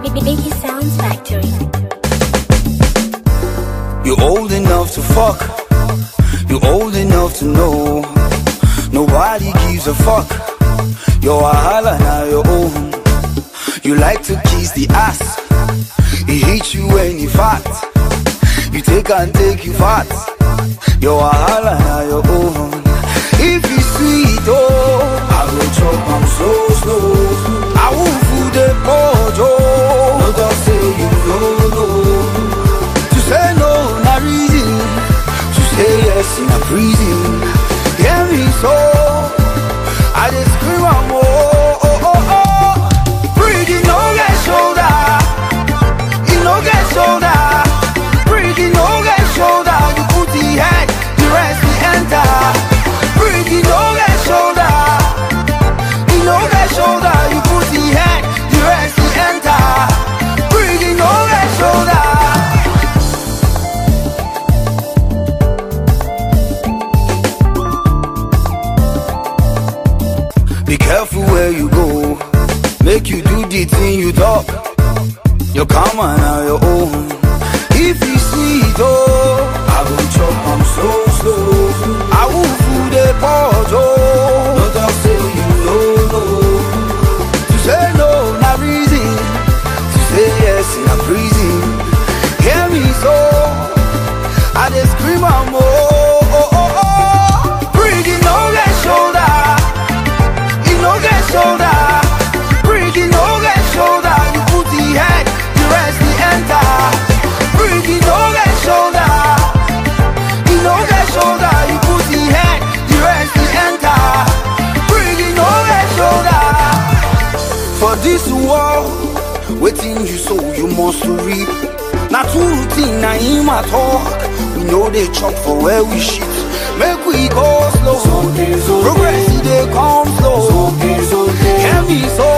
Biggie Sounds Factory. You're old enough to fuck. You're old enough to know. Nobody gives a fuck. You're a holla, now you're old. You like to kiss the ass. He hits you when you fat. You take and take you fat. You're a holla, now you're old. If you sweet, oh, I will chop, I'm so slow. I will food the pojo. No, don't say you no. To say no, not reason. To say yes, in a prison. Hear me so. I just scream and oh. Breathing, no get shoulder. You no get shoulder. Breathing, no get shoulder. You put the head, the rest the enter. Breathing, no get shoulder. You no get shoulder. You put the head, the rest the enter. Breathing, no get shoulder. Be careful where you go. Make you do the thing you talk. You're calm and now you're own. If you see it, oh, I will chop, I'm so slow. I will food the pot, oh. No don't say you no. To say no, not reason. To say yes, in a prison. Hear me so. I just scream and oh. Breathing, no get shoulder. You no get shoulder. Breathing, no get shoulder. You put the head, the rest the enter. Breathing, no get shoulder. You no get shoulder. You put the head, the rest the enter. Breathing, no get shoulder. For this world, waiting you so you must reap. Not too routine, na him at talk. We know they chop for where we shit. Make we go slow. Progress they come slow. Hear me so.